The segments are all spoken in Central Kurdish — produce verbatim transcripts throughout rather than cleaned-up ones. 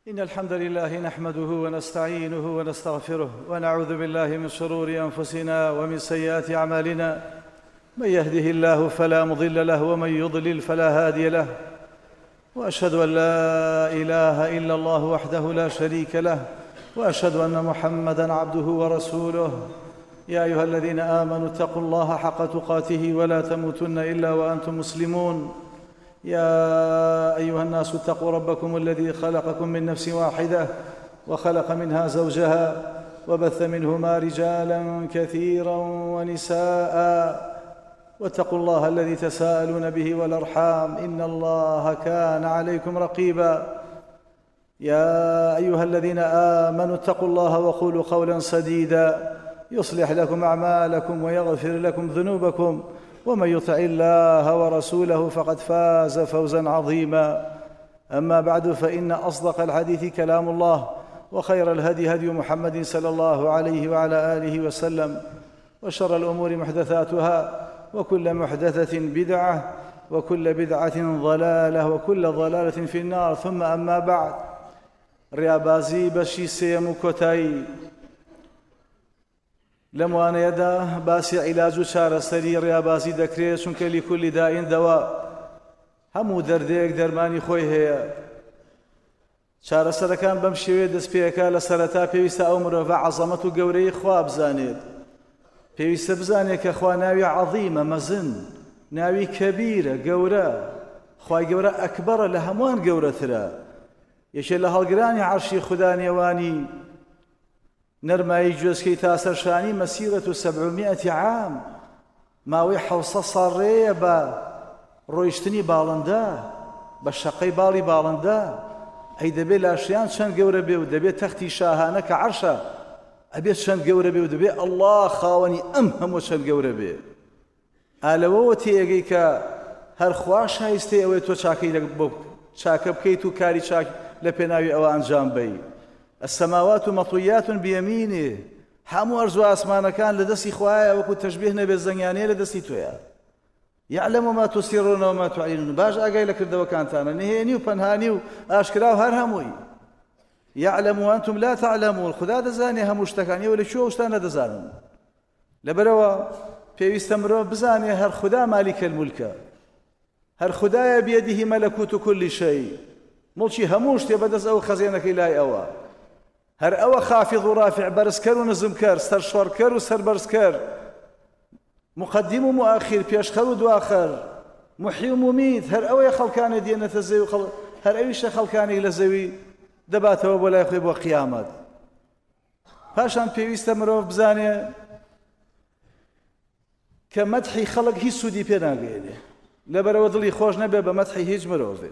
إن الحمد لله نحمده ونستعينه ونستغفره ونعوذ بالله من شرور أنفسنا ومن سيئات أعمالنا. من يهده الله فلا مضل له ومن يضلل فلا هادي له، وأشهد أن لا إله إلا الله وحده لا شريك له، وأشهد أن محمدًا عبده ورسوله. يا أيها الذين آمنوا اتقوا الله حق تقاته ولا تموتن إلا وأنتم مسلمون. يا أيها الناس اتقوا ربكم الذي خلقكم من نفس واحدة وخلق منها زوجها وبث منهما رجالا كثيرا ونساء، واتقوا الله الذي تساءلون به والأرحام إن الله كان عليكم رقيبا. يا أيها الذين آمنوا اتقوا الله وقولوا قولا سديدا يصلح لكم أعمالكم ويغفر لكم ذنوبكم، ومن يطع الله ورسوله فقد فاز فوزا عظيما. أما بعد، فإن أصدق الحديث كلام الله، وخير الهدي هدي محمد صلى الله عليه وعلى آله وسلم، وشر الأمور محدثاتها، وكل محدثة بدعة، وكل بدعة ضلالة، وكل ضلالة في النار. ثم أما بعد، ڕیابازی بەشی سێم و کۆتایی لەم وانەیەدا باسی عیلاج و چارەسەری ڕیابازی دەکرێت، چونکە لیکولی دائین دەوا، هەموو دەردەیەک دەرمانی خۆی هەیە. چارەسەرەکان بەم شێوەیە دەست پێەکە لە سەرەتا پێویستە ئەو مرۆڤە عەزەمەت و گەورەی خوا بزانێت. پێویستە بزانێت کە خوا ناوی عەظیمە، مەزن، ناوی کەبیرە، گەورە. خوای گەورە ئەکبەرە، لە هەمووان گەورەترە. یەکێک لە هەڵگرانی عەرشی خوددا نێوانی نەرمایی گوێزکەی تا سەرشانی مەسیرەت و سەبعومائەتی عام، ماوەی حەوسە سەڕێیە بە ڕۆیشتنی باڵندە، بە شەقەی باڵی باڵندە. ئەی دەبێت لاشیان چەند گەورە بێ و دەبێت تەختی شاهانە کە عەرشە ئەبێت چەند گەورە بێ و دەبێت ئەڵڵا خاوەنی ئەم هەموو چەند گەورە بێ. ئالەوەوە تێگەی کە هەر خوا شایستەی ئەوەی تۆ چاکەی بۆ چاکە بکەیت و کاری چاک لە پێناوی ئەوە ئەنجام بدەیت. السماوات مطویات بیەمینه، هەموو ئەرز و ئاسمانەکان لە دەستی خوایە، وەکو تەشبیه نەبێت زەنگیانەیە لە دەستی تۆیە. یعلم ما تسرون وما تعلنون، باش ئاگای لە کردەوەکانتانە، نهێنی و پەنهانی و ئاشکرا و هەر هەمووی. یعلم وأنتم لا تعلمون، خدا دەزانێ هەموو شتەکانی، و لە کوێ شتان نەدەزانن. لەبەرەوە پێویستە مرۆڤ بزانێ هەر خدا مالیکە المولکە، هەر خدایە بیەدیهی مەلەکوت و کولی شەی، مڵکی هەموو شتێ بەدەست ئەو خەزێنەکەی لای ئەوە. هەر ئەوە خافض و رافع، بەرزکەر و نزمکەر، سەرشۆڕکەر و سەربەرزکەر، مقدم و مؤخر، پێشخەر و دواخەر، محی و ممیت. هەر ئەوەیە خەڵکانە دێنێتە زەوی و هەر ئەویشە خەڵکانێک لە زەوی دەباتەوە بۆ لای خۆی بۆ قیامەت. پاشان پێویستە مرۆڤ بزانێ کە مەدحی خەڵک هیچ سوودی پێ ناگەێنێ، لەبەرەوە دڵی خۆش نەبێ بە مەدحی هیچ مرۆڤێ.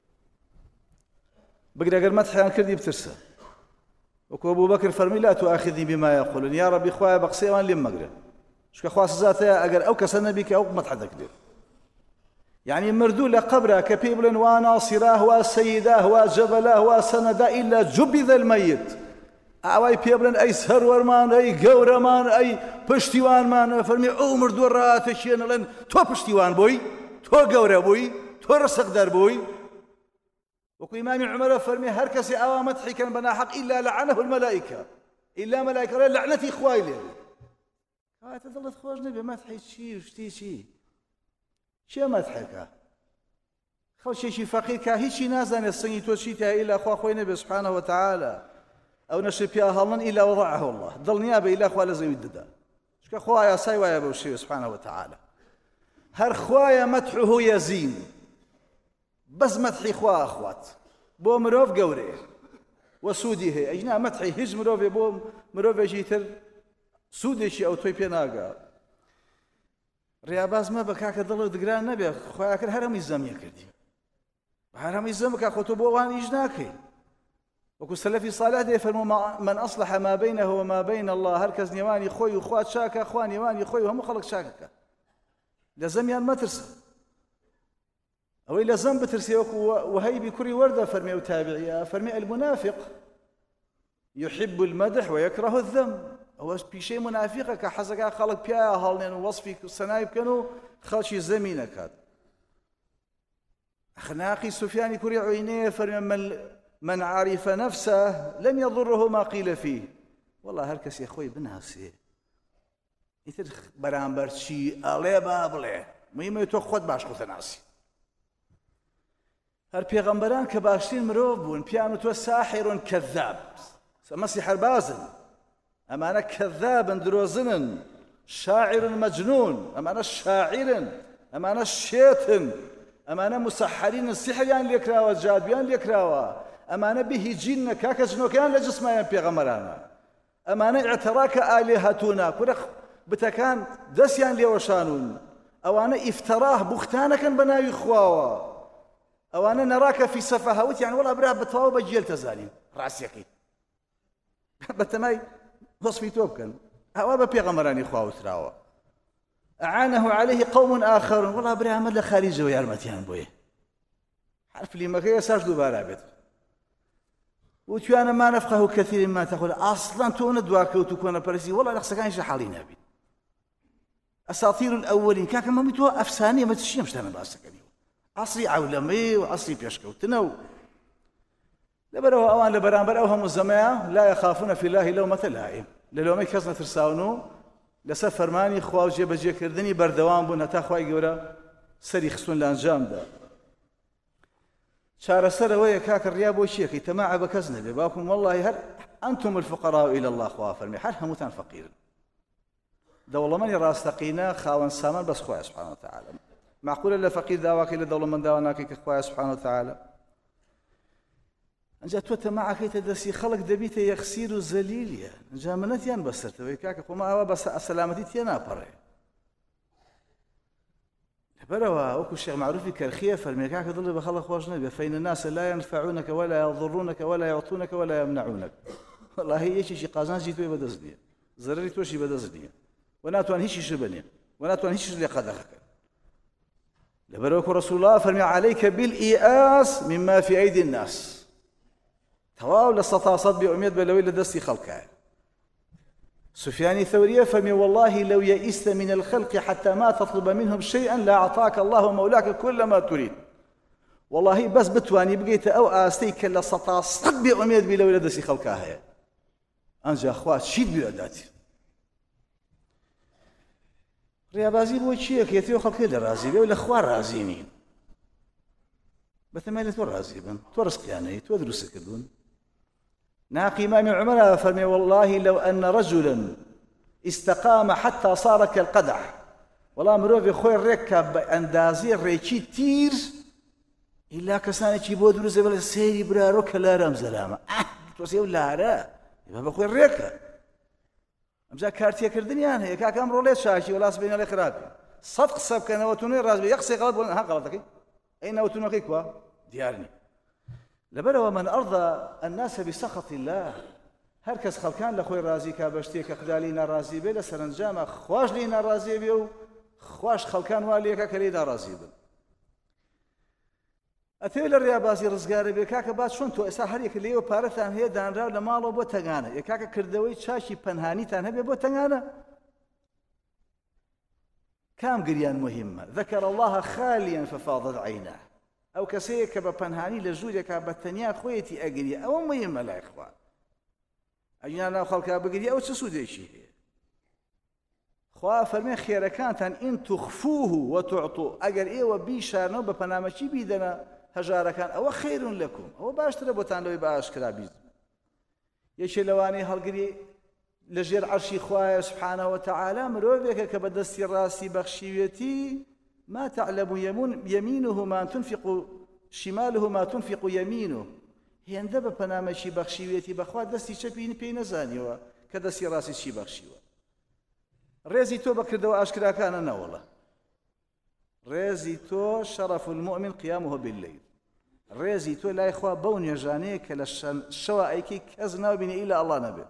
بگرەگەر مەدحیان کردی بترسە، وەکو ئەبوو بەکر فەرمی لا تؤاخذنی بما یەقولون، یا ڕەبی خوایە بە قسەی ئەوان لێم مەگرە، چونکە خوا سزاتەیە ئەگەر ئەو کەسە نەبی کە ئەو مەدح دەکرێت. یعنی مردوو لە قەبرە کە پێی بڵێن وا ناصیراه وا سەیداه وا جەبەلاه وا سەنەدا ئیلا جوبیذ المەیت، ئاوای پێ بڵێن ئەی سەروەرمان، ئەی گەورەمان، ئەی پشتیوانمان، فەرمی ئەو مردووە ڕاتەکێنە، ئەڵێن تۆ پشتیوان بووی، تۆ گەورە بووی، تۆ ڕسەقدەر بووی. وەکو ئیمامی عومەرە فەرمی هەر کەسی ئاوا مەدحیکەن بە ناحەق ئیلا لەعنەه المەلائیکە، ئیلا مەلائیکە ڕێ لەعنەتی خوای لێ. کەواتە دڵت خۆش نەبێ مەدحی چی شتی چی چێ مەدحەکە؟ خەڵکێکی فەقیر کە هیچی نازانێت سنگی تۆ چیتە ئیلا خوا خۆی نەبێ سبحانه وتعالى، ئەو نەشر پیا هەڵن ئیلا وضعه الله، دڵنیا بە ئیلا خوا لە زەوی دەدا، چونکە خوا یاسای وایە بەو شێوە سبحانه وتعالى. هەر خوایە مەدحه یەزین، بەس مەدحی خوا ئەخوات، بۆ مرۆڤ گەورەیە وە سوودی هەیە. ئەینا مەدحی هیچ مرۆڤێ بۆ مرۆڤێکی تر سوودێکی ئەو تۆی پێ ناگات. ڕیاباز مەبە کاکە دڵت دگران نەبێ، خۆیان کرد هەر هەمووی زەمیە کردی، هەر هەمووی زەم بکە، خۆ تۆ بۆ ئەوان ئیش ناکەی. وەکو سەلەفی ساڵح دەیفەرموو من ئەصلح ما بینه وما بین الله، هەر کەس نێوانی خۆی و خوا چاکە، خوا نێوانی خۆی و هەموو خەڵک چاکەکە. لە زەمیان مەترسە، ئەوەی لە زەم بترسێ، وەکو وهەیبی کوڕی وەردە فەرمێ و تابعیە فەرمێ المنافق يحب المدح ويكره الذم، ئەوە پیشەی منافقە کە حەزەکە خەڵک پیایە هەڵنێن و وەصفی سەنای بکەن و خەڵکی زەمی نەکات. أخناقي سفيان كوري عينيه فرمي من من عرف نفسه لم يضره ما قيل فيه. والله هر کەسێ خۆی بناسێ ئیتر بەرامبەر چی ئەڵێ با بڵێ، مهمە تۆ خۆت باش خۆتە ناسی. هەر پێغەمبەران کە باشترین مرۆڤ بوون پیان و تۆ ساحر کەذاب، ئەمە سیحربازن، ئەمانە کەذابن درۆزنن، شاعر مەجنون، ئەمانە شاعرن، ئەمانە شێتن، ئەمانە مسەحەرینن، سیحریان لێکراوە، جادویان لێکراوە، ئەمانە بهیجینە، کاکە جنۆکەیان لە جسمایان پێغەمبەرانە، ئەمانە ئیعتراکە ئالێهەتونە، کورە بتەکان دەستیان لێوەشانون، ئەوانە ئیفتەراه بوختانەکەن بە ناوی خواوە، ئەوانە نەڕاکە فی سەفەهەوت، یان وەڵا برا بەتەواو بە جێل تەزانین ڕاستیەکەی بەتەمای وەسفی تۆ بکەن، ئەوە بە پێغەمبەرانی خوا وتراوە. ئەعانەه عەلەیه قەوم ئاخەرون، وەڵا برا ئەمە لە خاریجەوە یارمەتیان بۆیە، حرف لیمەکەی ئێساش دووبارە بێت وتوانە ما نفقه كثير مما تقول، ئاسڵان تۆ نەدواکەوت و کۆنەپەرستی، وەڵا لە قسەکانیشە حاڵی نابین. ئەساطیر الأولین، کاکە مەمی تۆ ئەفسانەیە، مە چی ئەم شتانە باس دەکەنی، عەسری عەولەمەی و عەسری پێشکەوتنە و لەبەرەوە ئەوان لە بەرامبەر ئەو هەموو زەمەیە لا یەخافون فی الله لەومەتە لائیم، لە لۆمەی کەس نەترساون و لەسەر فەرمانی خوا و جێبەجێکردنی بەردەوام بوون هەتا خوای گەورە سەری خستون لە ئەنجامدا. چارەسەر ئەوەیە کاکە ڕیا بۆ چیەکەی تەماعە بە کەس نەبێ، باوکم وەڵڵاهی هەر ئەنتم الفقراء إلى الله، خوا فەرمی هەر هەمووتان فەقیرن. دەوڵەمەندی ڕاستەقینە خاوەن سامان بەس خوای سبحانه وتعالى. معقولە لە فەقیر داواکەی لە دەوڵەمەند داوا ناکەی کە خوای سبحانه وتعالى. ئەنجا تۆ تەماعەکەیتە دەستی خەڵک دەبیتە یەخسیر و زەلیلیە، ئەنجا منەتیان بەسەرتەوەی کاکە خۆما ئەوە بە سەلامەتی تێ ناپەڕێ. لەبەرەوە وەکو شێخ معروفی کەرخیە فەرمێ کاکە دڵی بە خەڵک خۆش نەبێ، فەین الناس لا ينفعونك ولا يضرونك ولا يعطونك ولا يمنعونك. والله یەکێکی قازانجی تۆی بەدەست نییە، زەرەری تۆشی بەدەست نییە، و ناتوان هیچیش بنێ، و ناتوان هیچیش لێ قەدەغەکە. لەبەرەوە کە ڕەسوڵ الله فەرمی عليك بالإياس مما في أيدي الناس، تەواو لە سەتا سەد بێئومێد بە لەوەی لە دەستی خەڵکایە. سفيان ثورية فمي والله لو يئست من الخلق حتى ما تطلب منهم شيئا لأعطاك الله مولاك كل ما تريد. والله بس بتواني بقيت أو آستيك لسطا صد بأميد بي لو لدسي خلقها هي أنجا أخوات شيد بيعداتي ريابازي بو تشيك يثيو خلقي لرازي بي ولا أخوار رازينين بثمانية تو رازي بن تو رزقياني تو دروسك دون ناقي إمام عمر فرمي والله لو أن رجلا استقام حتى صار كالقدح والله مروفي خوي الركة بأندازي الريكي تير إلا كساني تيبو دروسي بلا سيري برا روكا لا رام زلامة أه توسيو لا را يبقى بخوي الركة أمزا كارتيا كردنيان هي كاك أمرو ليش شاشي ولا سبين على خرابي صدق سب كان وتوني رازبي يقصي غلط ولا ها غلطك أين وتوني كوا ديارني لبروا من أرضى الناس بسخط الله هركز خلكان لخوي رازي كابشتيك خدالينا رازي بي لسرنجام خواش لينا رازي بي خواش خلكان واليك كلينا رازي بي أتويل الريابازي رزقاري بي كاكا بات شون تو إسا هريك ليو بارثان هي دان راو لمالو بو تغانا يا كاكا كردوي تشاشي پنهاني تان هبي بو تغانا كام قريان مهمة ذكر الله خاليا ففاضت عيناه أو كسيك بپنهاني لجودك بتنيا خويتي أجري أو مهمة لا إخوان أجينا خلقها بقري أو تسودي شيء خوا فرمي خير كانت إن تخفوه وتعطوا أجر إيه وبيشانو بپنامشي بيدنا هجار كان أو خير لكم أو باشتر بوتان لو يبقاش كرابيز يشي لواني هالقري لجير عرشي خوايا سبحانه وتعالى مروبك كبدستي راسي بخشيتي ما تعلم يمينه ما تنفق شماله ما تنفق يمينه هي اندب بنامشي بخشيويتي بخوا دستي شبين بين زانيوا كدستي راسي شي بخشيوا ريزي تو بكردو اشكرا كان انا والله ريزي تو شرف المؤمن قيامه بالليل ريزي تو لا اخوا بون يجانيك للشوائك كزنا بني الى الله نبي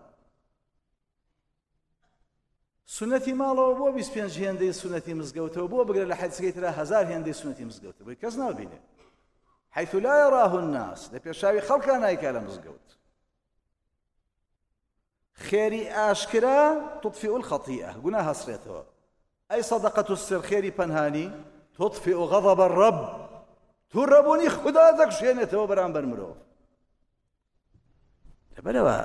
سنتي ماڵەوە بۆ بیست و پێنج هێندەی سنەتی مزگەوتەوە بۆ بگرە لە حەدیثەکەیترا هەزار هێندەی سنەتی مزگەوتە بۆی کەس نابینێ حيث لا يراه الناس لە پێشاوی خەڵکان نایکا لە مزگەوت خێری ئاشکرا تطفئ الخطيئة گوناه هەسرێتەوە ئەی صدقة السر خێری پەنهانی تطفئ غضب الرب توو ڕەبوونی خوددا دەکشێنێتەوە بەرامبەر مرۆڤ لەبەرەوە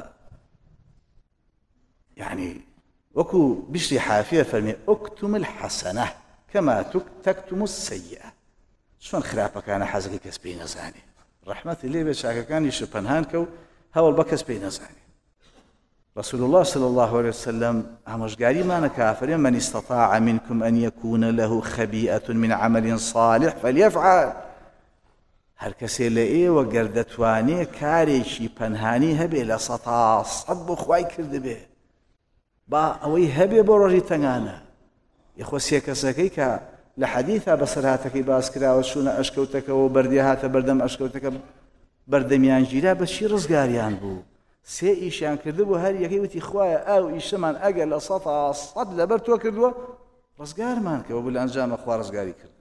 يعني وكو بشري حافية فرمي اكتم الحسنة كما تكتم السيئة شلون خلافة كان حزقي كسبي نزاني رحمة اللي بشاكا كان يشبن هانكو هاول بكسبي نزاني رسول الله صلى الله عليه وسلم همش قالي ما نكافر من استطاع منكم أن يكون له خبيئة من عمل صالح فليفعل هر کسی لئي وقردتواني كاريشي پنهاني هبه لسطا صد خواي کرده به با اوي هبه بروجي تنغانا يخو سيكسكي كا لحديثا بسرهاتكي باسكرا وشونا اشكوتك وبرديهات بردم اشكوتك بردميان جيرا بشي رزقاريان بو سي ايشان کرده بو هر يكي وتي خوايا او ايشمان اقل لسطا صد لبرتو كردوا رزقار مانك وبالانجام اخوار رزقاري كرد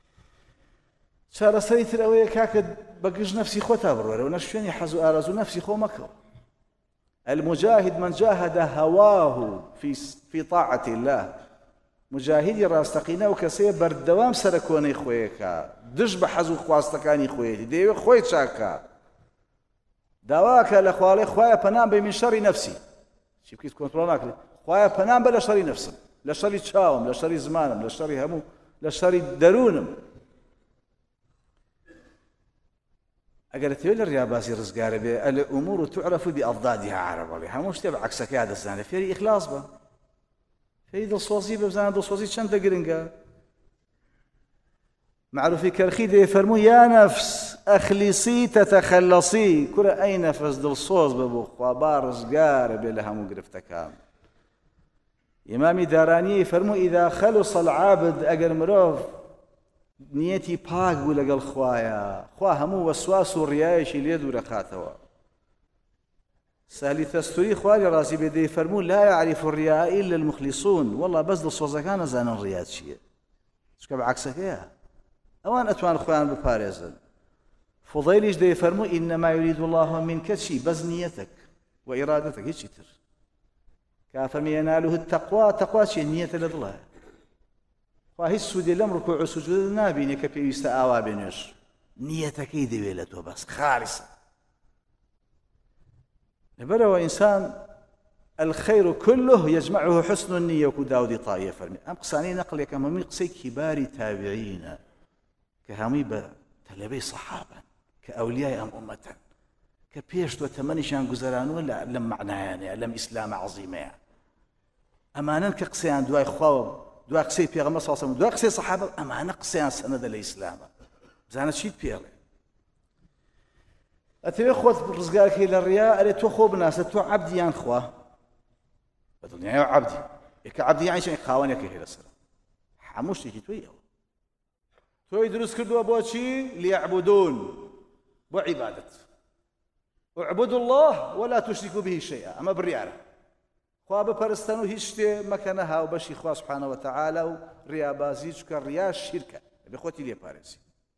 شارە سەری تر ئەوەیە کاکە بەگژ نەفسی خۆتا بڕوەرە و نەشوێنی حەز و ئارەزوو نەفسی خۆ مەکەوە المجاهد من جاهد هواه في في طاعة الله مجاهدی ڕاستەقینە و کەسەیە بەردەوام سەرە کۆنەی خۆیەکە دژ بە حەز و خواستەکانی خۆیەتی دەیەوێت خۆی چاکە داواکە لە خواڵێ خوایە پەنام بە من شەڕی نەفسی چی بکەیت کۆنتڕۆڵ ناکرێت خوایە پەنام بە لە شەڕی نەفسم لە شەڕی چاوم لە شەڕی زمانم لە شەڕی هەموو لە شەڕی دەروونم ئەگەر تێوێت لە ڕیابازی ڕزگارە بێ الأمور تعرف بأضدادها عربەڵێ هەموو شتێ بە عەکسەکەی دەزانێت فێری ئیخلاص بە فێری دڵسۆزی بە بزانە دڵسۆزی چەندە گرنگە معروفی کەرخی دەیفەرموو یا نەفس ئەخلیسی تەتەخەلەسی کورە ئەی نەفس دڵسۆز بە بۆ خوا با ڕزگارە بێ لە هەموو گرفتەکان ئیمامی دارانی فەرموو ئیذا خەلص العابد ئەگەر مرۆڤ نیەتی پاک بوو لەگەڵ خوایە خوا هەموو وەسواس و ڕیایەکی لێ دوورەخاتەوە سالی تەستوری خوا لێ ڕازی بێ دەیفەرموو لا يعرف الرياء إلا المخلصون والله بەس دڵسۆزەکان نەزانن ڕیا چییە چکە بە عەکسەکەیە ئەوان ئەتوان خۆیان بپارێزن فوضەیلیش دەیفەرموو إنما يريد الله منك چی بەس نیەتك وإرادتك هیچی تر کافەرمی يناله التقوى تەقوا چیە نیەتە لە دڵە خوا هیچ سوودێ لەم ڕکوع و سوجود نابینێ کە پێویستە ئاوا بێنێش نیەتەکەی دەوێت لە تۆ بەس خالصە لەبەرەوە ئینسان الخير كله يجمعه حسن النية وكو داودي طائية فرمي أم قصاني نقل يكام همي قصي كبار تابعين كهمي بتلبي صحابا كأولياء أم أمة كبيش وتمنشان قزران ولا لم معناه لم إسلام عظيمة أمانا كقصيان دواي خواو دواء قصي بيغمبر صلى الله عليه وسلم دواء قصي صحابة أما أنا قصيان سند الإسلام بزانا شيت بيغلي أتبي خوت رزقارك إلى الرياء أري تو خو بناس تو عبدي يان خوا بدنيا يا عبدي إك عبدي يعني شيء خاوان يك هي السلام حموش تيجي تويه تو يدرس كردوا بوشي ليعبدون وعبادة اعبدوا الله ولا تشركوا به شيئا أما بالرياء خوا بپەرستن و هیچ شتێ مەکەنە هاوبەشی خوا سبحانه وتعالى و ڕیابازی چکە ڕیا شیرکە بێ خۆتی لێپارێزی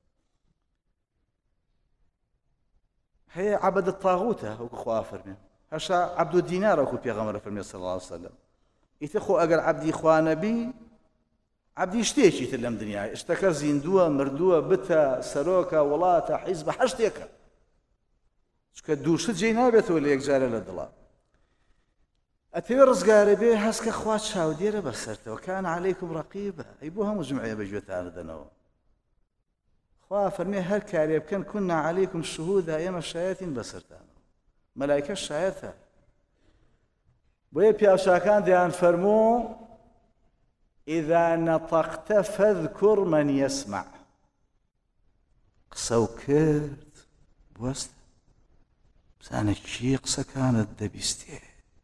هەیە عەبەد الطاغوتە وەکو خوا فەرمێ هەشا عەبد الدینار وەکو پێغەمبەر فەرمێ صلی الله عليه وسلم ئیتر خۆ ئەگەر عەبدی خوا نەبی عەبدی شتێکی تر لەم دنیای شتەکە زیندووە مردووە بتە سەرۆکە وڵاتە حیزبە هەر شتێکە چکە دوو شت جێی نابێتەوە لە یەکجارە لە دڵە ئەتەوێ ڕزگارە بێ هەست کە خوا چاودێرە بەسەرتەوە کان عەلەیکم ڕەقیبە ئەی بۆ هەموو جمعەیە بەگوێتانە دەنەوە خوا فەرمێ هەر کارێ بکەن کوننا عەلەیکم شوهودا ئێمە شایەتین بەسەرتانەوە مەلایکە شایەتە بۆیە پیاوچاکان دەیان فەرموو ئیذا نەطەقتە فەذکوڕ مەن یەسمع قسە و کرد بوەستە بزانە کێ قسەکانت دەبیستێ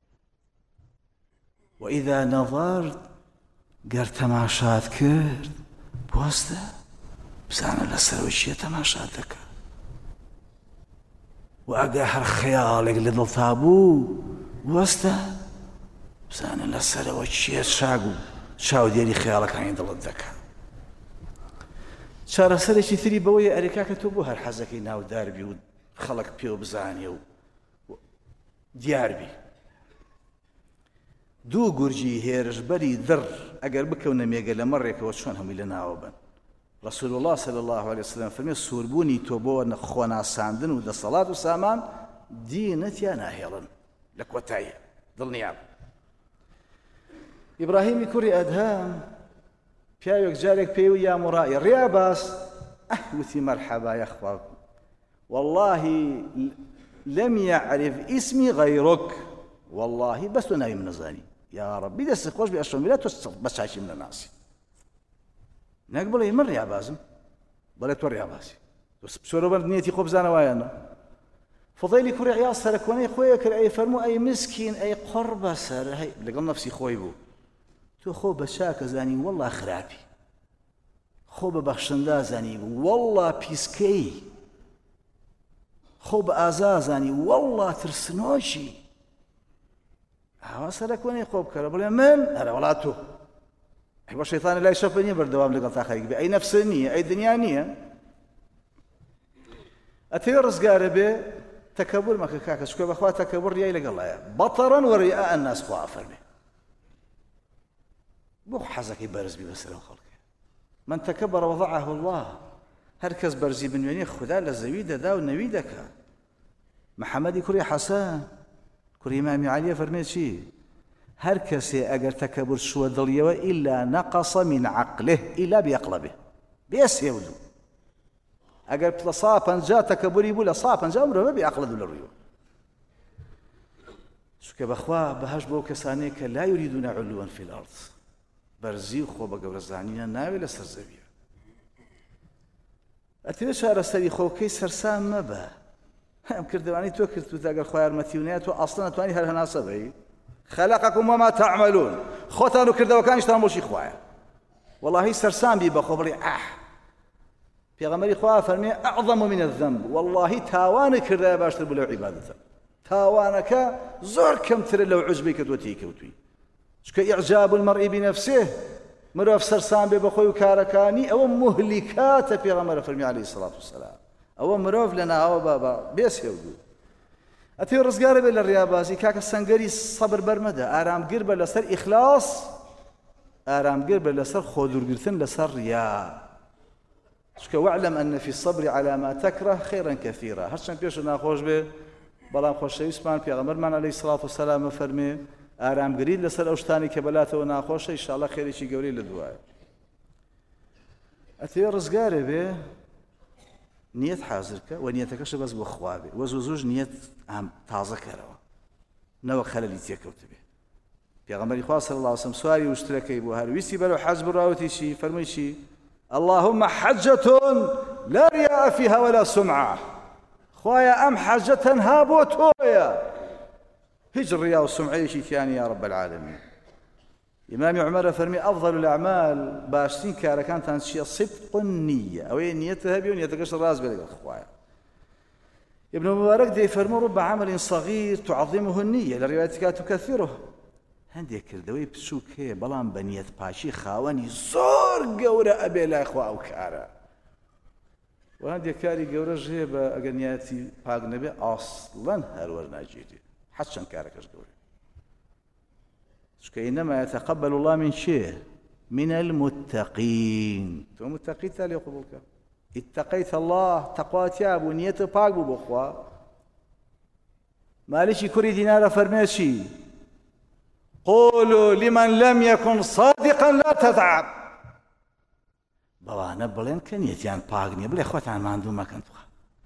وإذا نظرت قر تماشات كرد بواسطة بزانا لسروشية تماشات ذكا وأقاهر خيالك لدل تابو بواسطة بزانا لسروشية شاقو شاو ديالي خيالك عين دل الذكا شارە سەرێکی تری بەوەیە ئەرێکاکە تۆ بۆ هەر حەزەکەی ناو داربی و خەڵک پێ و بزانێ و دیاربی دوو گورجی هێرشبەری دڕ ئەگەر بکەونە مێگە لە مەڕێکەوە چۆن هەمووی لە ناوە بن رسول الله صلى الله عليه وسلم فەرمێ سووربوونی تۆ بۆ خۆناساندن و دەسەڵات و سامان دینەتیان ناهێڵن لە کۆتاییە دڵنیام. ئیبراهیمی کوڕی ئەدهام پیاوێک جارێک پێی و یا مڕایی ڕیا باس وتی مەرحەبا یەخوا والله لم يعرف اسمي غيرك والله بس ناوی من نزانی یا ربی دەست خۆش بێ ئەشۆمیرە تۆ بەچاکی منە ناسی نەک بڵێ من ڕیا بازم بەڵێ تۆ ڕیا باسی سۆرەبەر نیەتی خۆ بزانەوایانە. فضەیلی کوڕی عیاض سەرکۆنەی خۆیە کرد ئەی فەرموو ئەی مسکین ئەی قڕ بەسەر لەگەڵ نەفسی خۆی بوو تۆ خۆ بە چاکە زانی وەڵڵا خراپی خۆ بە بەخشندا زانی وەڵڵا پیسکەی خۆ بە ئازا زانی وەڵڵا ترسنۆشی ئاوا سەرکۆنەی خۆ بکەرە بڵێ من هەرە وەڵا تۆ ئەی بە شەیتانە لای شەپە نییە بەردەوام لەگەڵ تا خەریک بێ ئەی نەفسە نییە ئەی دنیا نییە ئەتەوێ ڕزگارە بێ تەکەبور مەکە کاکە چکە بەخوا تەکەبور ڕیای لەگەڵایە بەتەڕەن وەڕیئا ئەنناس خوا ئەفەرمێ بۆ حەزەکەی بەرز بی بەسەرەوە خەڵکێ من تەکەبەر وەضەعەه الله هەر کەس بەرزی بنوێنێ خوددا لە زەوی دەدا و نەوی دەکا. محەممەدی کوڕی حەسەن کوڕی ئیمامی عەلیە فەرمێ چی هەر کەسێ ئەگەر تەکەبور شووە دڵیەوە ئیلا نەقەسە من عەقله ئیلا بیەقڵە بێ بێ سێودوو ئەگەر لە سا پەنجا تەکەبوری بوو لە سا پەنجا مرۆڤە بێ عەقڵە دوو لە ڕوویەوە. چونکە بەخوا بەهەشت بۆ کەسانەیە کە لا یوریدون علوا فی الأرض بەرزی و خۆ بە گەورەزانینە ناوێ لەسەر زەویە. ئەتەوێ چارەسەری خۆکەی سەرسام مەبە ئەم کردوانی تۆ کردوت ئەگەر خوا یارمەتی ونەیە تۆ ئەسڵەن نەتوانی هەر هەناسە بەی خەلەقەکم وما تعملون خۆتان و کردەوەکانیشتان بۆشی خوایە وەڵاهی سەرسام بی بەخۆ بڵێ ئاح پێغەمبەری خوا فەرمێ ئەعظەم من الذنب وەڵاهی تاوانی کردایە باشتر بوو لەو عیبادەتە تاوانەکە زۆر کەمترە لەو عوجبەی کە تۆ تێیکەوتووی چکە ئیعجاب المەرئی بنەفسه مرۆڤ سەرسام بێ بەخۆی و کارەکانی ئەوە موهلیکاتە پێغەمبەر فەرمی عەلەیهی سەڵات وسەلام ئەوە مرۆڤ لەناوە بابا بێسێودوو. ئەتەوێ ڕزگارە بێ لە ڕیابازی کاکە سەنگەری سەبر بەرمەدە ئارامگر بە لەسەر ئیخلاس ئارامگر بە لەسەر خۆدوورگرتن لەسەر ڕیا چکە وەعلەم ئەنە فی الصەبر عەلا ما تەکرە خەیرەن کەثیرا هەرچەند پێش ناخۆش بێ بەڵام خۆشەویستمان پێغەمبەرمان عەلەیهی سەڵات وسەلام فەرمێ ئارامگریت لەسەر ئەو شتانی کە بەلاتەوە ناخۆشە ئینشاءڵڵا خێرێکی گەورەی لە دوایە. ئەتەوێ ڕزگارە بێ نیەت حازرکە و نیەتەکەشە بەس بۆ خوا بێ وەز و زوج نیەت تازە کەرەوە نەوەک خەلەلی تێکەوت بێ. پێغەمبەری خوا صلی الله علیه و سلم سواری وشترەکەی بوو هەر ویستی بەرەو حەج بڕاوەتی چی فەرمووی چی اللهم حجة لا رياء فيها ولا سمعة خوایە ئەم حەجە تەنها بۆ تۆیە هیچ ڕیا و سمعەیەکی تیانی یا رب العالمین. ئیمامی عومەرە فەرمی ئەفضل الأعمال باشترین کارەکانتان چییە صدق النیە ئەوەیە نیەتە هەبێ و نیەتەکەش ڕاست بێ لەگەڵ خوایە. ابن مبارك دەیفەرموو رب عمل صغير تعظمه النية لە ڕیوایەتێکا تكثره هەندێک کردەوەی بچووک هەیە بەڵام بە نیەت پاشی خاوەنی زۆر گەورە ئەبێ لای خوا ئەو کارە و هەندێک کاری گەورەش هەیە بە ئەگەر نیەتی پاک نەبێ ئاسڵەن هەروەرناگیرێ حەج چەند کارەکەش گەورە چکە ئینەما يتقبل الله من شيء من المتقين تۆ متقی تا لێ قبوڵ کە اتقيت الله تقواتیا بوو نیەتە پاک بوو بۆ خوا. مالکی کوڕی دینارە فەرمێ چی قولوا لمن لم يكن صادقا لا تتعب بەوانە بڵێن کە نیەتیان پاک نییە بڵێ خۆتان ماندوو مەکەن توخوا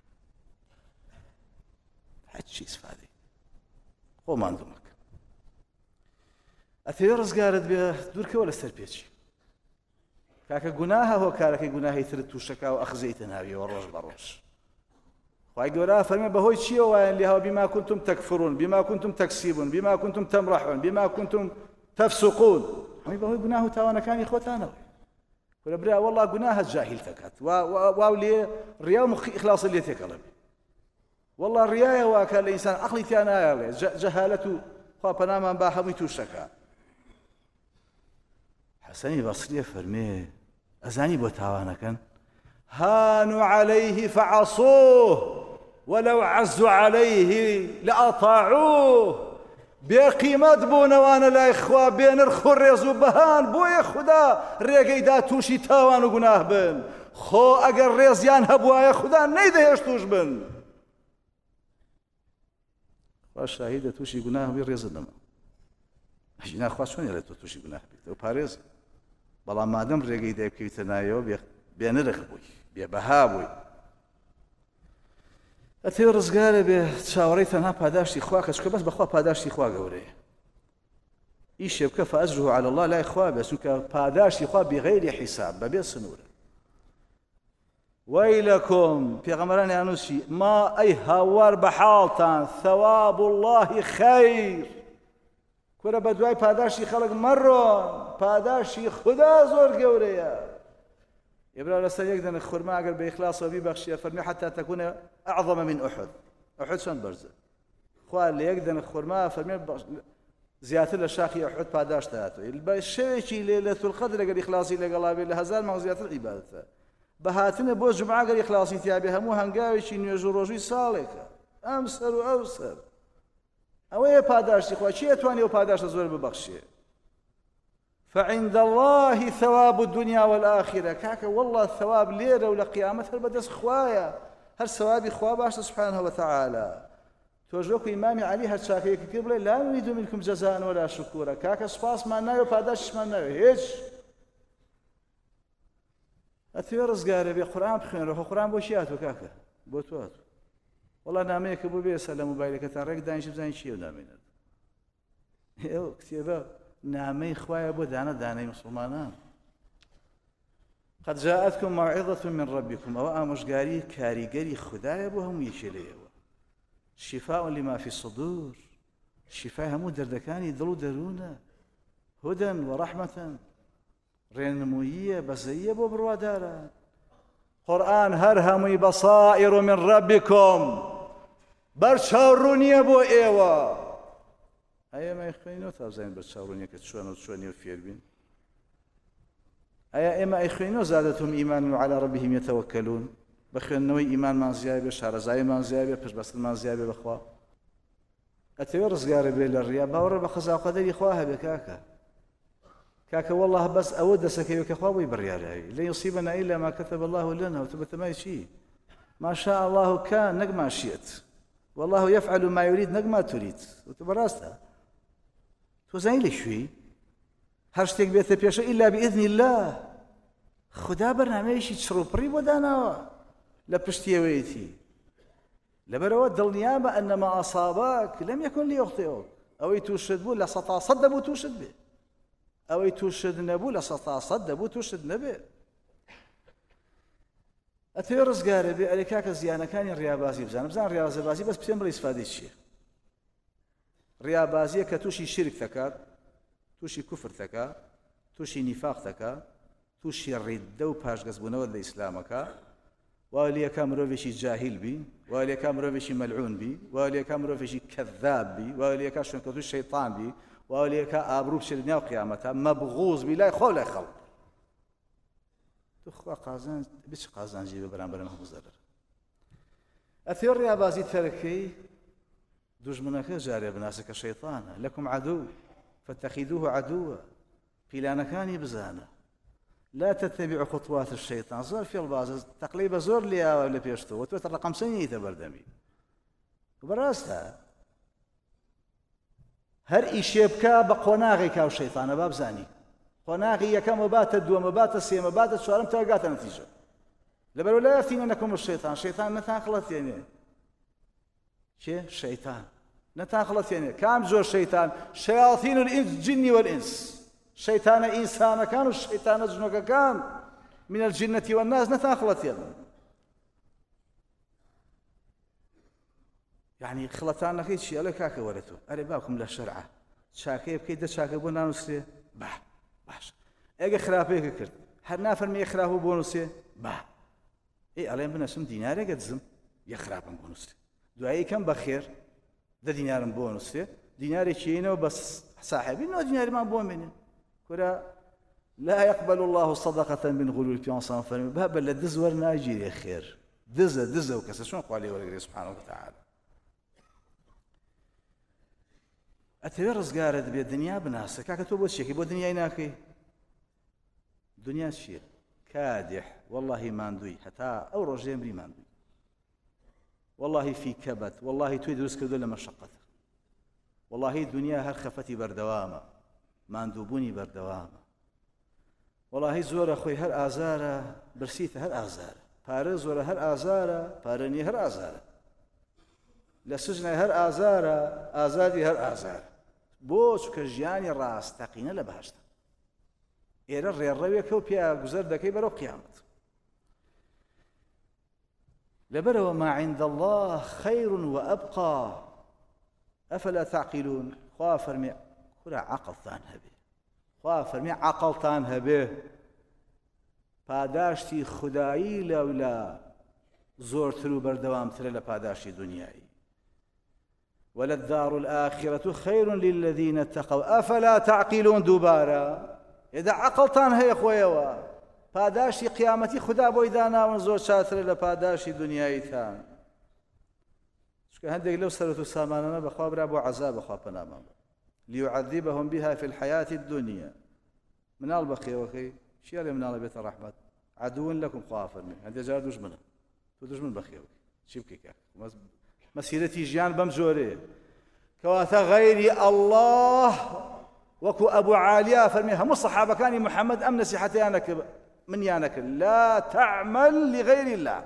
هەچی ئیسفادەی خۆ ماندوو مەکەن. ئەتەوێ ڕزگارت بێ دوورکەوە لەسەر پێچی کاکە گوناهە هۆ کارەکەی گوناهی ترت تووشەکا و ئەخزەیتە ناویەوە ڕۆژ بە ڕۆژ. خوای گەورە فەرمێ بەهۆی چییە وایەن لێ هاو بما كنتم تكفرون بما كنتم تكسبون بما كنتم تمرحون بما كنتم تفسقون هەمی بەهۆی گوناه و تاوانەکانی خۆتانەوە. وەرە برا وەڵڵا گوناهت جاهیل دەکات واو لێ ڕیا و مخی ئیخلاص لێ تێکەڵە بێ وەڵڵا ڕیایە واکە لە ئینسان عەقڵی تیا نایەڵێ جەهالەت و خوا پەنامان با هەمووی تووشەکە. حەسەنی بەسریە فەرمێ ئەزانی بۆ تاوانەکەن هانوا عليه فعصوه ولو عزوا عليه لأطاعوه بقيمت بونوان لا إخوة بينرخ الرز وبهان بويا خدا ريقيدا توشي تاوان وقناه بن خو أقر ريزيان هبوايا خدا نيده يشتوش بن خوا شاهیدە تووشی گوناهبی ڕێزت نەما ژنا خوا چۆنێ لە تۆ تووشی گوناه بیت ئەو پارێز بەڵام مادەم ڕێگەی دای بکەویتە نایەوە بێنرخ بووی بێبەها بووی ئەتێ ڕزگارە بێ چاوەڕێی تەنها پاداشتی خوا کە چکە بەس بەخوا پاداشتی خوا گەورەیە ئیشێ بکە فەئەجره عەلە الله لای خوا بێ چونکە پاداشتی خوا بغەیری حیساب بەبێ سنوورە وەیلەکم پێغەمبەرانی ئانووسی ما ئەی هاوار بە حاڵتان ثەواب الله خەیر کورە بە دوای پاداشتی خەڵک مەڕۆن پاداشتی خوددا زۆر گەورەیە ئێبرا لەسەر یەک دەنە خورما ئەگەر بە ئیخلاسەوە بیبەخشیە فەرمی حەتا تەکونە ئەعظەم من ئوحد ئوحد چەند بەرزە خوا لە یەک دەنە خورما فەرمی زیاتر لە شاخی ئوحد پاداش دەهاتەوە بە شەوێکی لەیلەتول قەدر ئەگەر ئیخلاسی لەگەڵا بێت لە هەزار ماڵ زیاتر عیبادەتە بە هاتنە بۆ جومعە ئەگەر ئیخلاسی تیا بێ هەموو هەنگاوێکی نوێژ و ڕۆژووی ساڵێکە ئەم سەر و ئەو سەر ئەوەیە پاداشتی خوا چی ئەتوانێ ئەو پاداشتە زۆر ببەخشێ فعند الله ثواب الدنيا والآخرة كاكا والله الثواب ليرة ولا قيامتها البدس خوايا هل ثوابي خوا باشا سبحانه وتعالى توجوك إمامي علي هالشاكي كبير لا نريد منكم جزاء ولا شكورا كاكا سباس ما نايو باداش ما نايو هيش أتيو رزقاري بي قرآن بخين روحو قرآن بوشياتو كاكا بوتواتو والله ناميك ابو بيس على موبايلك تاريك داين شي بزاين شي ونامين ايو كتيبا نامي خوايا بو دانا داني مسلمانان قد جاءتكم موعظة من ربكم او امشغاري كاريغري خدايا بو هم يشيليو شفاء لما في الصدور شفاء هم دردكاني دلو درونا هدى ورحمة رينموية بزية بو بروادارا قرآن هرهمي بصائر من ربكم برشاورونية بو ايوا ايا ما يخوينو تابزين برشاورونية كتشوانو تشوانيو فيربين ايا اما يخوينو زادتهم ايمان على ربهم يتوكلون بخوينوي ايمان من زيابه شارزاي من زيابه پش بس من زيابه بخوا اتيو رزقار بي للرياء باور بخزا قدر اخواها بكاكا كاكا والله بس أود سكيوك أخوابي بريالي لن يصيبنا إلا ما كتب الله لنا وتبت ما يشي ما شاء الله كان نق ما شئت والله يفعل ما يريد نق ما تريد وتبراستها توزعين لي شوي هرشتك بيت بيشو إلا بإذن الله خدا برنامجي تشروبري بدانا لبشتي ويتي لبروا النيابة أن ما أصابك لم يكن ليخطئك أو يتوشد بو لستصد بو توشد به أو يتوشد نبو لستصد بو توشد نبي أتي رزقاري بي أليكاك زيانة كان الريابازي بزان بزان ريابازي بس بسيمر يستفادي الشيء ريابازية كتوشي شرك ثكات توشي كفر ثكا توشي نفاق ثكا توشي الردة وباش قزبونا الإسلامك والي كامروفيشي جاهل بي والي كامروفيشي ملعون بي والي كامروفيشي كذاب بي والي كاشون كتوش شيطان بي والي كابرو بشرنيا وقيامتها مبغوز بي لا يخول لا يخل تخوا قازان بيش قازان جيب بران بران محفوظ دار أثير يا بازي تركي دجمنك جاري بناسك الشيطان لكم عدو فاتخذوه عدوا قيلانا كان بزانه لا تتبعوا خطوات الشيطان زور في الباز تقليبه زور لي ولا بيشتو وتوتر رقم سنه تبردمي وبراستها هر إيشيبكا بقناغي كاو الشيطان باب زاني قناغي يكم بات الدو مبات السيم مبات الشوارم تلقات نتيجة لبلو لا يفتينكم الشيطان الشيطان نتاخلت يعني شي الشيطان نتاخلت يعني كام زور شيطان شياطين الإنس الجن والإنس شيطان إنسان كان والشيطان جنوك كان من الجنة والناس نتاخلت يعني يعني خلطان نكيد شيء على كاكا ولتو أري باكم لا شرعة شاكي بكيد شاكي بونا نسري باه باش اجا خرافيك كرت هر نافر مي خرافو بونسي باه اي عليهم بنسم دينار قدزم يا خرابن بونسي دعاي كم بخير ده دينار بونسي دينار تشينو بس صاحبي نو دينار ما بون مني كرا لا يقبل الله صدقة من غلول بيانسان فرمي بها بل دز ورنا يجي خير دز دز وكسر شلون قال لي ورقري سبحانه وتعالى أتبي رزقارد بالدنيا بناسك كاك تو بوشيكي بو دنيا يناكي دنيا شيء كادح والله ما ندوي حتى أو رجيم ري ما ندوي والله في كبت والله توي دروس كدو لما شقته واللهی دنیا هەر خەفەتی بەردەوامە ماندووبوونی بەردەوامە واللهی زۆرە خۆی هەر ئازارە برسیتە هەر ئازارە پارە زۆرە هەر ئازارە پارە نییە هەر ئازارە لە سژنە هەر ئازارە ئازادی هەر ئازارە بۆ چکە ژیانی ڕاستەقینە لە بەهەشتە ئێرە ڕێڕەوێکە و پێ گوزەر دەکەی بەرەو قیامەت لەبەرەوە ما عند الله خير وأبقى أفلا تعقلون خوا فەرمێ کورە عەقڵتان هەبێ خوا فەرمێ عەقڵتان هەبێ پاداشتی خودایی لەولا زۆرتر و بەردەوامترە لە پاداشتی دنیایی وللدار الآخرة خير للذين اتقوا أفلا تعقلون دووبارە ئێدە عەقڵتان هەیە خۆیەوە پاداشتی قیامەتی خوددا بۆی داناون زۆر چاترە لە پاداشتی دنیاییتان چونکە هەندێک لەو سەرەت و سامانانە بەخوا برا بۆ عەزاب بەخوا پەنامان ليعذبهم بها في الحياة الدنيا مناڵ بەخێوەکەی چیە لێ مناڵە بێتە ڕەحمەت عەدوون لەکم خوا فەرمێ هەندێک جار دوژمنە تۆ دوژمن بەخێوەکەی چی بکەیت مەسیرەتی ژیان بەم جۆرەیە کەواتە غەیری ئەڵڵاه وەکو ئەبوو عالیا فەرمێ هەموو سەحابەکانی محەممەد ئەم نەسیحەتیان نەکرد منیان نەکرد لا تعمل لغەیر الله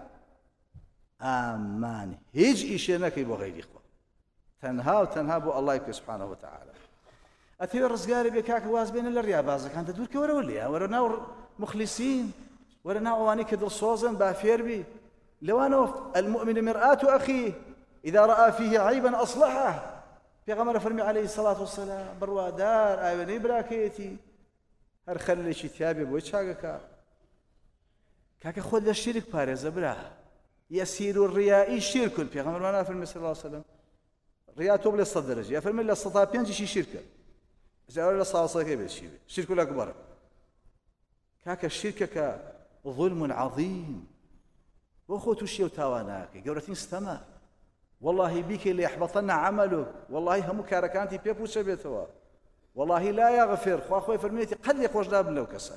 ئامان هیچ ئیشێ نەکەی بۆ غەیری خوا تەنها و تەنها بۆ ئەڵڵای بکە سوبحانەهو وتەعالا ئەتەوێت ڕزگارە بێ کاکە واز بێنە لە ڕیابازەکان دوورکە وەرەوە لێیان وەرە ناو مخلیسین وەرە ناو ئەوانەی کە دڵسۆزن با فێر بی لەوانەوە المؤمن مرآة أخيه إذا رأى فيه عيبا أصلحه پێغەمبەر فەرمی عليه الصلاة والسلام بڕوادار ئاوێنەی براکەیەتی هەر خەلێکی تیابێ بۆی چاکەکە کاکە خۆت لە شیرک پارێزە برا يسير الرياء شرك پێغەمبەرمان فەرمی صلی الله عليه وسلم ڕیا تۆ بڵێ سەد دەرەجە یا فەرمی لە سەد و پێنجیشی شیرکە جاوەرە لە ساوسەکەی بێت چی بێ شرك الأكبر کاکە شیرکەکە ظلم عظيم بۆ خۆت تووشی و تاوان ناکەی گەورەترین ستەمە والله بك ليحبطن عملك والله هم كاركانتي بيبو شبيتوا والله لا يغفر خو خوي فرميتي قد يخرج لاب لو كسر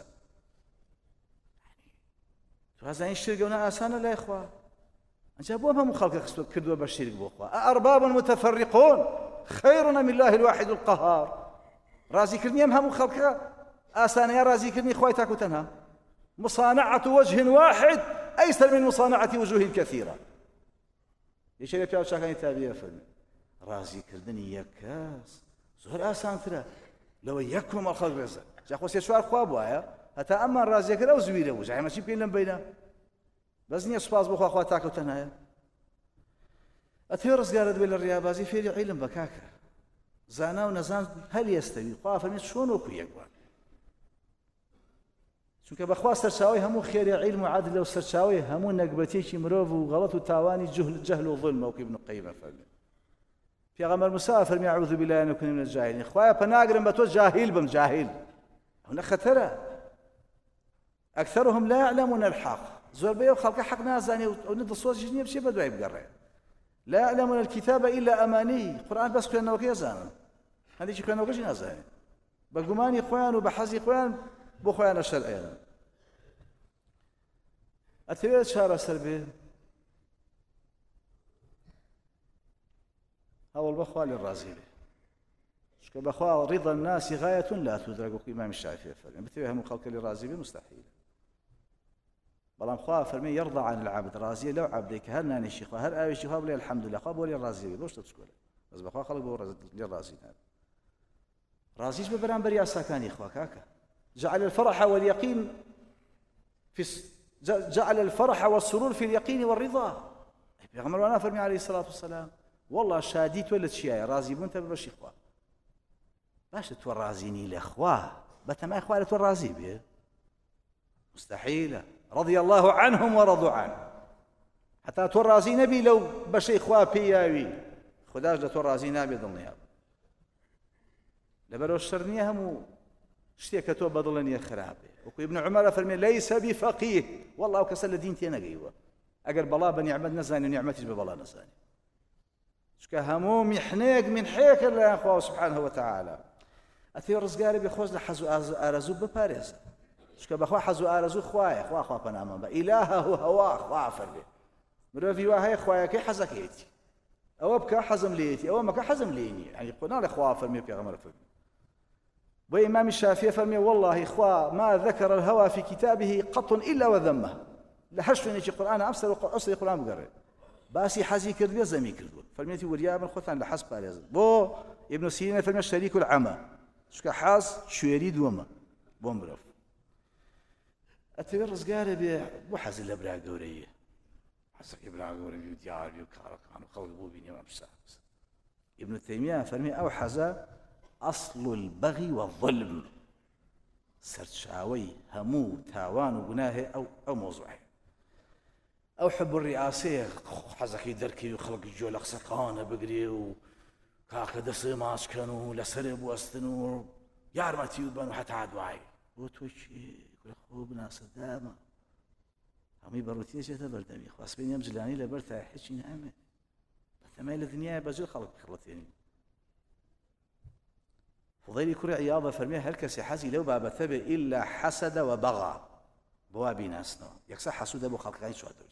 هذا الشرك هنا اسانا لا يا اخوان انت ابوها مخالفه خصو كدوا بالشرك بو اخوان ارباب متفرقون خير من الله الواحد القهار رازي كرني هم مخالفه اسانا يا رازي كرني خويتك وتنها مصانعه وجه واحد ايسر من مصانعه وجوه كثيره يشير بياو شاكاني تابعه فن رازي كردني يكاس زهر آسان ترى لو يكم الخلق رزق جا خو سيشوار خواب وايا حتى اما رازي كرا وزويره وزعي ماشي بين لم بينا بس ني سباز بو خو تاكو تنايا اثير رزق رد بين الرياضازي في علم بكاكا زانا ونزان هل يستوي خو فهمت شلون وكو يقوان چونکە بەخوا سەرچاوی هەموو خێری عیلم و عادل و سەرچاوی هەموو نەکبەتێکی مرۆڤ و غەڵەت و تاوانی جەهل و ظلم وەکو ابن القیم فەرمێ پێغەمبەر موسی فەرمی أعوذ بالله أن أكون من الجاهلين خوایە پەناگرم بە تۆ جاهیل بم جاهیل هەونە خەتەرە أكثرهم لا يعلمون الحق زۆربەی ئەو خەڵکە حەق نازانێ و دڵسۆزیش نییە بچێ بەدوای بگەڕێ لا يعلمون الكتاب إلا أماني قورئان بەس خوێندنەوەکەی ئەزانن هەندێکی خوێندنەوەکەشی نازانێ بە گومانی خۆیان و بە حەزی خۆیان بۆ خۆیانە شەرعێنن ئەتەوێت چارەسەر بێ هەوڵ بەخوا لێ ڕازی بێ چونکە بەخوا ڕیضە الناس غایەة لا تدرک وەکو ئیمامی شافعی فەرمێ بتەوێت هەموو خەڵکە لێ ڕازی بێ مستەحیلە بەڵام خوا فەرمێ يرضى عن العبد ڕازیە لەو عەبدەی کە هەر نانێشی خوا هەر ئاوێشی خوا بڵێ الحەمدولله خوا بۆ لێ ڕازی بێ بۆ شتە بچکۆلە بەس بەخوا خەڵک بۆ لێ ڕازی نابێ ڕازیش بە بەرامبەر یاساکانی خوا کاکە جعل الفرح واليقين في جعل الفرح والسرور في اليقين والرضا پیغمبر وانا فرمي عليه الصلاة والسلام والله شادي تولد شيء راضي بنت بشي اخوا باش تو راضيني لاخوا بتما اخوا تو راضي به مستحيل رضي الله عنهم ورضوا عنه حتى تو راضي نبي لو بشي اخوا بياوي خداش تو راضي نبي ضمنها لبرو الشرنيه هم شتێکە تۆ بەدڵە نیە خراپێ وەکو ابن عمر فەرمێ لەیسە بفەقیه والله ئەو کەسە لە دین تێنەگەیوە ئەگەر بەڵا بە نیعمەت نەزانێ و نیعمەتیش بە بەڵا نەزانێ چونکە هەموو میحنەیەک منحەیەکە لەلایەن خوا سوبحانه وتعالى ئەتەوێت ڕزگارێ بێ خۆش لە حەز و ئارەزوو بپارێزە چونکە بەخوا حەز و ئارەزوو خوایە خوا خوا پەنامان بە ئیلەهە هەوا خوا فەرمێ مرۆڤی وا هەیە خوایەکەی حەزەکەیەتی أو بك حزم ليتي أو مك حزم ليني يعني قلنا الإخوة فرمي في غمر فرمي وإمام الشافعي فرمي والله إخوة ما ذكر الهوى في كتابه قط إلا وذمه لحشت إني القرآن أمسر أصل القرآن بقرأ باسي حزي كرد يا زمي كرد فرميتي وريا من خوتان لحسب عليه بو ابن سينا فرمي الشريك العمى شكا حاس شو يريد وما بومبرف أتبرز قال بي بو حزي لبرا قوريه حسك ابن قوريه وديار وكارك كانوا خلقوا بيني ما بسا ابن تيمية فرمي أو حزا أصل البغي والظلم سرشاوي همو تاوان وقناه أو أو موضوعه أو حب الرئاسية حزكي دركي وخلق الجول أقسقانة بقري وكاكا دسي ماسكنو لسرب واستنو يارمتي وبانو حتى عاد واعي وتوشي كل خوب ناس داما همي بروتيه جاتا بردمي خلاص بين يوم جلاني لبرتا حشي نعمة بتمايل الدنيا بجل خلق خلطيني فضيلي كل عياضة فرميها هل كسي حزي لو بابا ثبي إلا حسد وبغى بوابي ناسنا يكسا حسود أبو خلقين شو هدول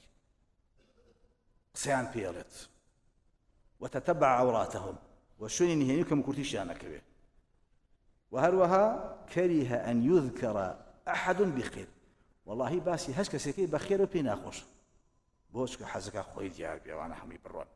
قسيان بيالت وتتبع عوراتهم وشون نهينيكم كرتيشانا كبير وهروها كره أن يذكر أحد بخير والله باسي هشك سيكي بخير وبينا خوش بوشك حزك خوي ديابي وأنا حمي بروان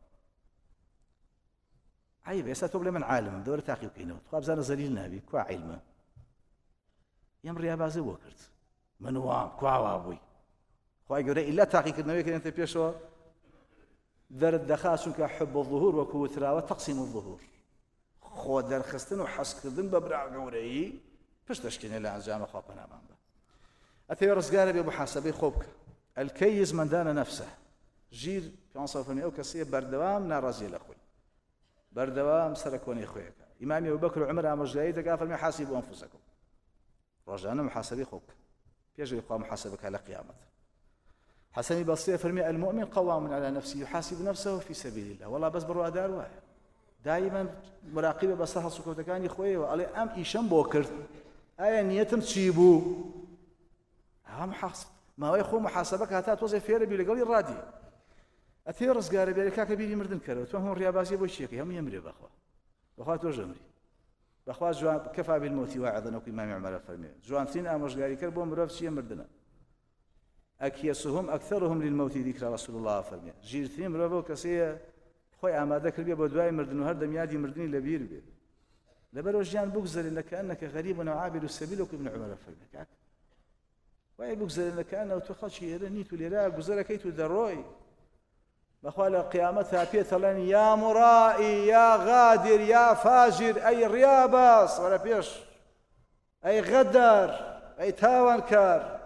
عيب يسا تبلي من عالم دور تاقيب كينو تخاب زانا زليل نابي كوا علمه يمري بازي وكرت منوام كوا وابوي خواهي قولي إلا تاقي كرنوية كده انت بيشوا درد دخاسون كحب الظهور وكوترا وتقسيم الظهور خو در خستن وحس كردن ببرع قولي فش تشكين إلا عن جامع خوابنا أمام با أتي رزقار بي محاسبي خوبك الكيز من دان نفسه جير في عنصر فرمي أو كسية بردوام نارازي الأخوي بردوام سركوني أخويك إمامي أبو بكر وعمر أمرجلائي تقال فرمي حاسبوا أنفسكم رجعنا محاسبي خوبك يجري يقام محاسبك على قيامته حسن البصري فرمي المؤمن قوام على نفسه يحاسب نفسه في سبيل الله والله بس بروا دار واحد دائما مراقبه بصحه سكوتكان اخوي وعلي ام ايشم بوكرت اي نيتم تشيبو هم حاسب ما هو يخو محاسبك هتا توظف فير بي لقول الرادي اثير رزقار بي كاك بيلي مردن كرو تفهم ريابازي بو شيخي هم يمري باخوا باخوا توجمري باخوا جوان كفى بالموت واعظا وكي امام عمر فرمي جوان ثين امر قال كربو مروف شي مردنا أكيسهم أكثرهم للموت ذكر رسول الله فرمي جيرتين مروفو كسيه خوي أماده كربيه بدواي مردن وهر دميادي مردني لبير بي لبرو جان بوكزل إنك أنك غريب وعابر السبيل وكابن عمر فرمي واي بوكزل إنك أنه تخشي رنيت لراق وزل كيت دروي بخوال قيامتها بيت لن يا مرائي يا غادر يا فاجر أي رياباس ولا بيش أي غدر أي تاوان كار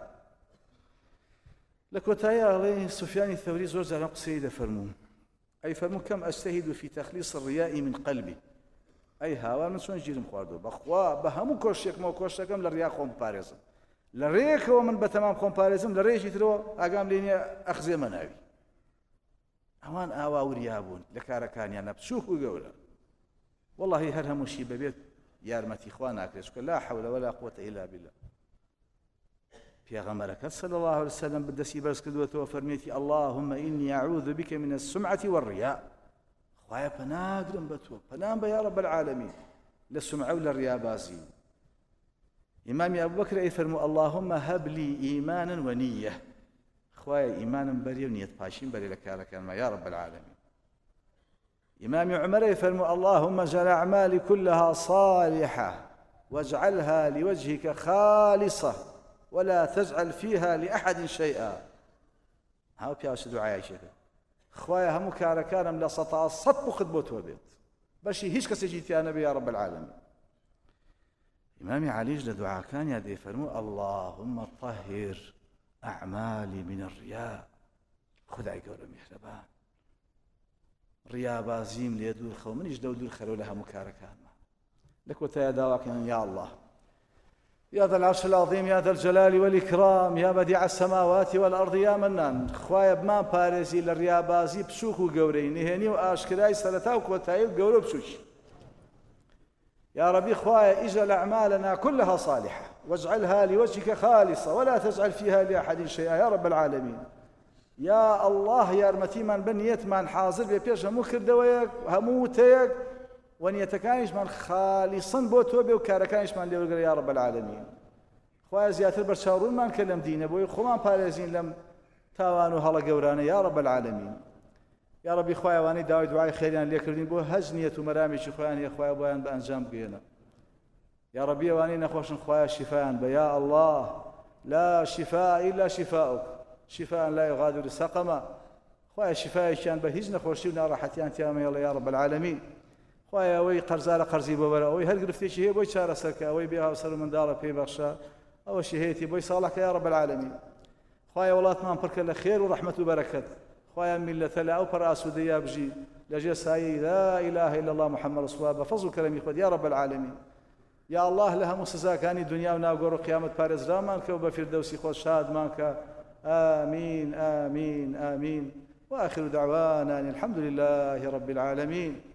لكوتايا عليه سفيان الثوري زوج زعلان قصيدة فرمون أي فرمون كم أجتهد في تخليص الرياء من قلبي أي هاوان من شون جيرم خواردو بخوا بهمو كوشيك مو كوشيكم للرياء خوم باريزم لريك ومن بتمام خوم باريزم لريش يترو أقام ليني أخزي مناوي أوان آوا وريابون لكاركان يعني بشوك وقولا والله هر همو شي ببيت يارمتي إخوانا أكريسك لا حول ولا قوة إلا بالله في غمرك صلى الله عليه وسلم بدسي برس كدوته وفرميتي اللهم إني أعوذ بك من السمعة والرياء خوايا بناقرم بتو بنام يا رب العالمين للسمعة ولا الرياء بازي إمامي أبو بكر يفرموا اللهم هب لي إيمانا ونية خوايا إيمانا بري ونية باشين بري لك يا رب العالمين إمامي عمر يفرموا اللهم اجعل أعمالي كلها صالحة واجعلها لوجهك خالصة ولا تجعل فيها لأحد شيئا هاو بياش دعاء شيخ خوايا هم كاركانم لا سطع صط خدمته بيت باش هيش كسجيتي انا يا رب العالمين امامي علي جل دعاء كان يدي فرمو اللهم طهر اعمالي من الرياء خدعي قول مهربان رياء بازيم ليدور خو من يجدو دور خلو لها مكاركان لك وتا دواك يا الله يا ذا العرش العظيم يا ذا الجلال والإكرام يا بديع السماوات والأرض يا منان خوايا بمان باريزي للريابازي بسوخ وقوري نهيني وآشكراي سلتاوك وتايو قورو بسوش يا ربي خوايا اجعل أعمالنا كلها صالحة واجعلها لوجهك خالصة ولا تجعل فيها لأحد شيئا يا رب العالمين يا الله یارمەتیمان بە نیەتمان حاضر بێ پێش هەموو کردەوەیەک هەموو وتەیەک و نیەتەکانیشمان خالیسن بۆ تۆ بێ و کارەکانیشمان لێوەرگرە یا رب العالمین. خوایە زیاتر بەرچاوڕوونمان کە لەم دینە بۆی خۆمان پارێزین لەم تاوان و هەڵە گەورانە یا رب العالمین. یا ربی خوایەوانەی داوای دوعای خێریان لێکردین بۆ هەج نیەت و مەرامێکی خۆیان هەیە خوایە بۆیان بە ئەنجام بگێنە. یا ربی ئەوانەی نەخۆشن خوایە شیفایان بە یا الله لا شفاء إلا شفاؤك شفاء لا يغادر سقما. خوایە شفایەکیان بە هیچ نەخۆشی و ناڕەحەتیان تیامەیەڵە یا رب العالمین. خوایە ئەوەی قەرزارە قەرزی بۆ بەرە ئەوەی هەر گرفتێکی هەیە بۆی چارەسەرکە ئەوەی بێ هاوسەر و منداڵە پێی بەخشە ئەوەشی هەیەی بۆی ساڵحکە یا رب العالمین. خوایە وڵاتمان پڕکە لە خێر و ڕەحمەت و بەرەکەت. خوایە میلەتە لە ئەو پەڕ ئاسوودەیە بژی لەژێر سایەی لا إله إلا الله محمد رسول الله بەفەزڵ و کەرەمی خۆت یا رب العالمین. یا الله لە هەموو سزاکانی دنیا و ناوگۆڕ و قیامەت پارێزرامان کە و بە فیردەوسی خۆت شادمان کە آمين آمين آمين وآخر دعوانا الحمد لله رب العالمين.